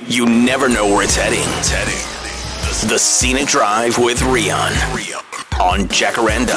You never know where it's heading. The Scenic Drive with Rian on Jacaranda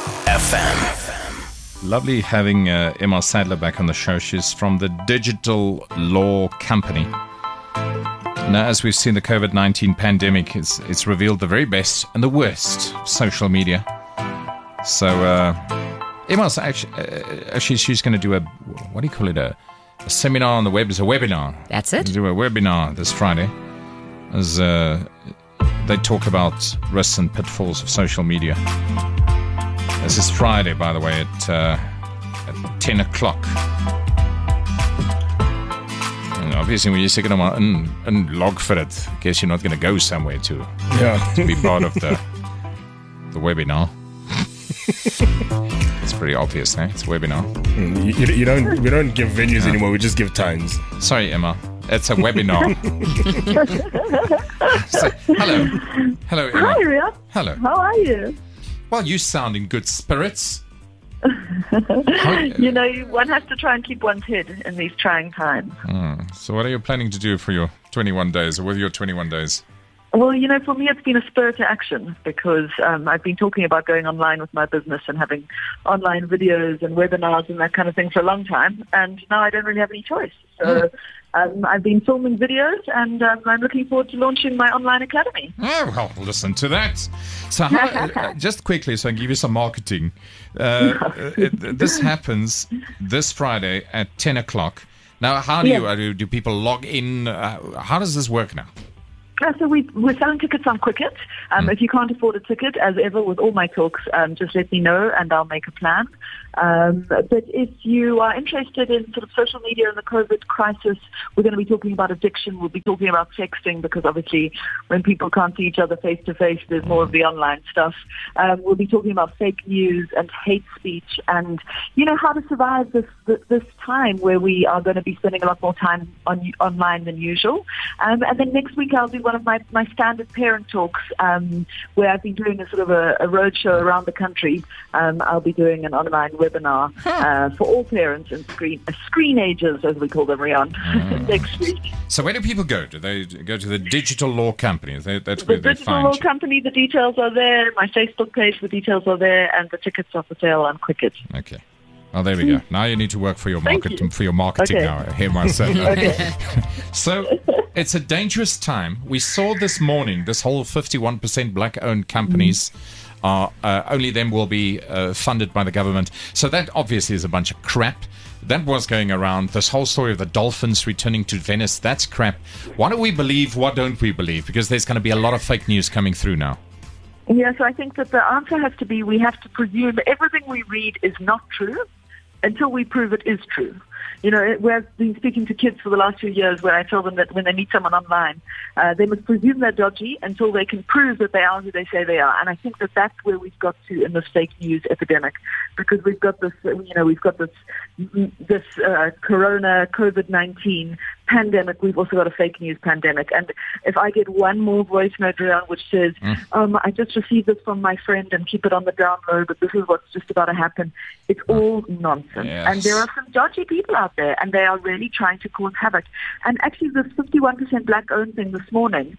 FM. Lovely having Emma Sadler back on the show. She's from the Digital Law Company. Now, as we've seen, the COVID-19 pandemic, it's revealed the very best and the worst of social media. So, Emma's actually she's going to do what do you call it, a seminar on the web. It's a webinar. That's it. Do a webinar this Friday as they talk about risks and pitfalls of social media. This is Friday, by the way, at 10 o'clock. And obviously, when you're sitting on and log for it, I guess you're not going to go somewhere to be part of the webinar. It's pretty obvious, eh? It's a webinar. We don't give venues anymore. We just give times. Sorry, Emma. It's a webinar. Hello, Emma. Hi, Ria. Hello. How are you? Well, you sound in good spirits. One has to try and keep one's head in these trying times. So what are you planning to do for your 21 days, or with your 21 days? Well, for me, it's been a spur to action because I've been talking about going online with my business and having online videos and webinars and that kind of thing for a long time. And now I don't really have any choice. So I've been filming videos and I'm looking forward to launching my online academy. Oh, well, listen to that. So just quickly, so I can give you some marketing. This happens this Friday at 10 o'clock. Now, how do people log in? How does this work now? So we're selling tickets on Quicket. If you can't afford a ticket, as ever with all my talks, just let me know and I'll make a plan. But if you are interested in sort of social media and the COVID crisis, we're going to be talking about addiction. We'll be talking about sexting because obviously when people can't see each other face to face, there's more of the online stuff. We'll be talking about fake news and hate speech and, how to survive this time where we are going to be spending a lot more time online than usual. And then next week I'll do one of my standard parent talks where I've been doing a sort of a roadshow around the country. I'll be doing an online webinar for all parents and screenagers, as we call them, Rian, next week. So where do people go? Do they go to the Digital Law Company? That's where the they Digital find Law you. Company, the details are there. My Facebook page, the details are there, and the tickets are for sale on Quicket. Okay. Well, there we go. Now you need to work for your marketing Okay. now. I hear myself. Okay. So it's a dangerous time. We saw this morning this whole 51% black-owned companies are only them will be funded by the government. So that obviously is a bunch of crap. That was going around. This whole story of the dolphins returning to Venice, that's crap. What do we believe? What don't we believe? Because there's going to be a lot of fake news coming through now. Yeah, so I think that the answer has to be we have to presume everything we read is not true until we prove it is true. We've been speaking to kids for the last few years where I tell them that when they meet someone online, they must presume they're dodgy until they can prove that they are who they say they are. And I think that that's where we've got to in this fake news epidemic, because we've got this, this corona COVID-19 pandemic. We've also got a fake news pandemic. And if I get one more voice note around which says, I just received this from my friend and keep it on the down low, but this is what's just about to happen, it's all nonsense. Yes. And there are some dodgy people out there, and they are really trying to cause havoc. And actually, this 51% black-owned thing this morning,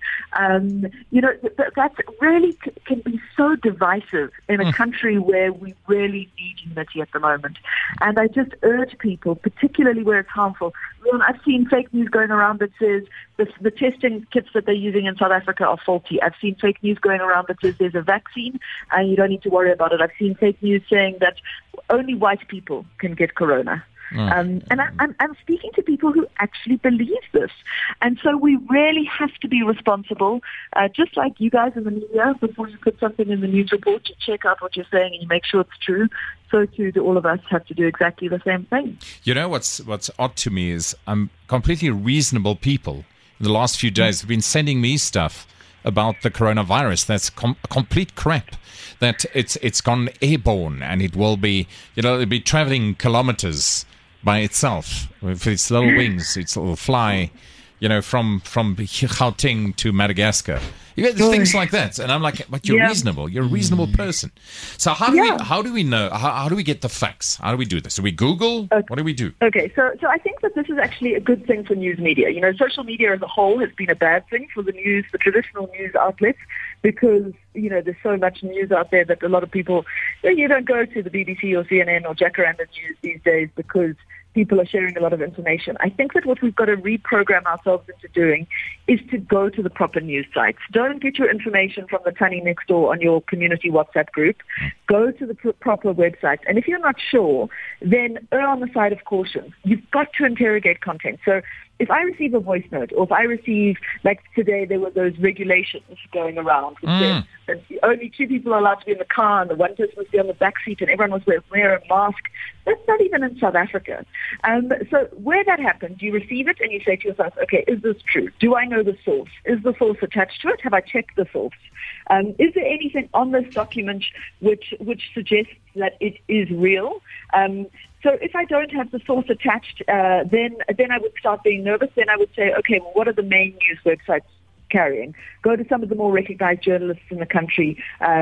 that really can be so divisive in a country where we really need unity at the moment. And I just urge people, particularly where it's harmful. I've seen fake news going around that says the testing kits that they're using in South Africa are faulty. I've seen fake news going around that says there's a vaccine and you don't need to worry about it. I've seen fake news saying that only white people can get corona. And I'm speaking to people who actually believe this. And so we really have to be responsible, just like you guys in the media, before you put something in the news report, you check out what you're saying and you make sure it's true. So too do all of us have to do exactly the same thing. What's odd to me is completely reasonable people in the last few days have been sending me stuff about the coronavirus that's complete crap, that it's gone airborne and it will be, it'll be traveling kilometers by itself with its little wings. It'll fly from Gauteng to Madagascar. You get things like that, and I'm like, but you're reasonable. You're a reasonable person. So how do we know? How do we get the facts? How do we do this? Do we Google? Okay. What do we do? Okay, so I think that this is actually a good thing for news media. Social media as a whole has been a bad thing for the traditional news outlets, because there's so much news out there that a lot of people, you don't go to the BBC or CNN or Jacaranda News these days because people are sharing a lot of information. I think that what we've got to reprogram ourselves into doing is to go to the proper news sites. Don't get your information from the Tunny next door on your community WhatsApp group. Go to the proper websites. And if you're not sure, then err on the side of caution. You've got to interrogate content. So if I receive a voice note, or if I receive, like today, there were those regulations going around which said that only 2 people are allowed to be in the car and the one person must be on the back seat and everyone must wear a mask. That's not even in South Africa. So where that happens, you receive it and you say to yourself, okay, is this true? Do I know the source? Is the source attached to it? Have I checked the source? Is there anything on this document which suggests that it is real? So if I don't have the source attached, then I would start being nervous. Then I would say, okay, well, what are the main news websites carrying? Go to some of the more recognized journalists in the country.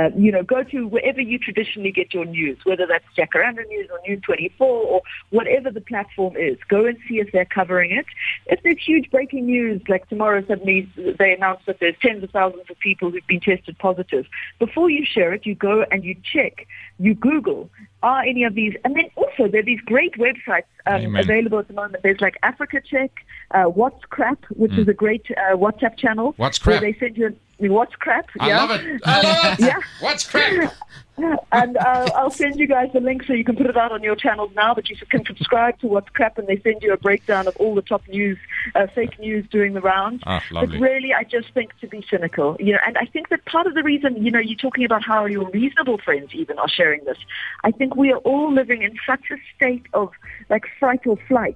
Go to wherever you traditionally get your news, whether that's Jacaranda News or News 24 or whatever the platform is. Go and see if they're covering it. If there's huge breaking news, like tomorrow suddenly they announce that there's tens of thousands of people who've been tested positive, before you share it, you go and you check. You Google, are any of these, and then also there are these great websites available at the moment. There's like Africa Check, What's Crap, which is a great WhatsApp channel. What's Crap? Where they send you What's Crap. I love it. Yeah. What's Crap? And I'll send you guys the link so you can put it out on your channels now, but you can subscribe to What's Crap, and they send you a breakdown of all the top news, fake news doing the rounds. Lovely. But really, I just think to be cynical, and I think that part of the reason, you're talking about how your reasonable friends even are sharing this. I think we are all living in such a state of like fright or flight.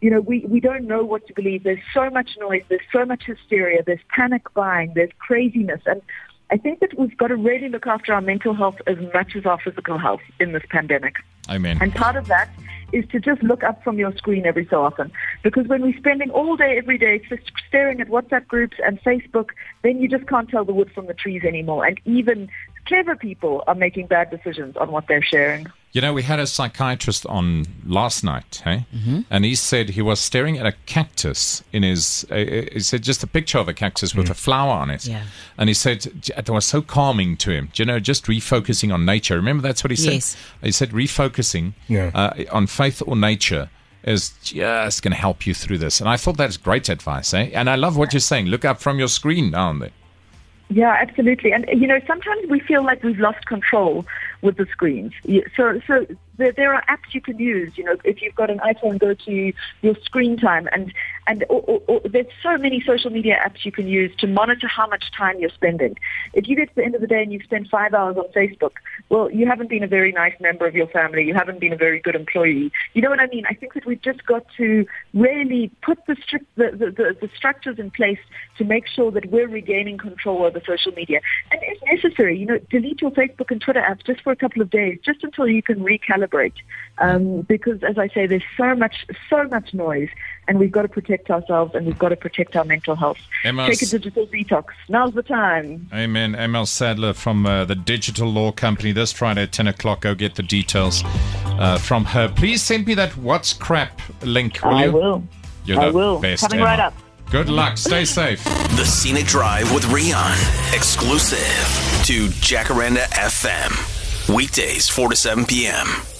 We don't know what to believe. There's so much noise. There's so much hysteria. There's panic buying. There's craziness. And I think that we've got to really look after our mental health as much as our physical health in this pandemic. Amen. And part of that is to just look up from your screen every so often. Because when we're spending all day, every day, just staring at WhatsApp groups and Facebook, then you just can't tell the wood from the trees anymore. And even clever people are making bad decisions on what they're sharing. We had a psychiatrist on last night, and he said he was staring at a cactus in his, he said just a picture of a cactus with a flower on it. Yeah. And he said it was so calming to him, just refocusing on nature. Remember, that's what he said? Yes. He said refocusing on faith or nature is just going to help you through this. And I thought that's great advice, And I love what you're saying. Look up from your screen now and then. Yeah, absolutely. And, sometimes we feel like we've lost control with the screens. So there are apps you can use. If you've got an iPhone, go to your screen time. And there's so many social media apps you can use to monitor how much time you're spending. If you get to the end of the day and you've spent 5 hours on Facebook, well, you haven't been a very nice member of your family. You haven't been a very good employee. You know what I mean? I think that we've just got to really put the structures in place to make sure that we're regaining control over social media. And if necessary, delete your Facebook and Twitter apps just for a couple of days, just until you can recalibrate. Because, as I say, there's so much noise, and we've got to protect ourselves, and we've got to protect our mental health. Take a digital detox. Now's the time. Amen. Emil Sadler from the Digital Law Company this Friday at 10 o'clock. Go get the details from her. Please send me that What's Crap link, will you? I will. You're the best, Coming Emma. Right up. Good luck. Stay safe. The Scenic Drive with Rian. Exclusive to Jacaranda FM. Weekdays, 4 to 7 p.m.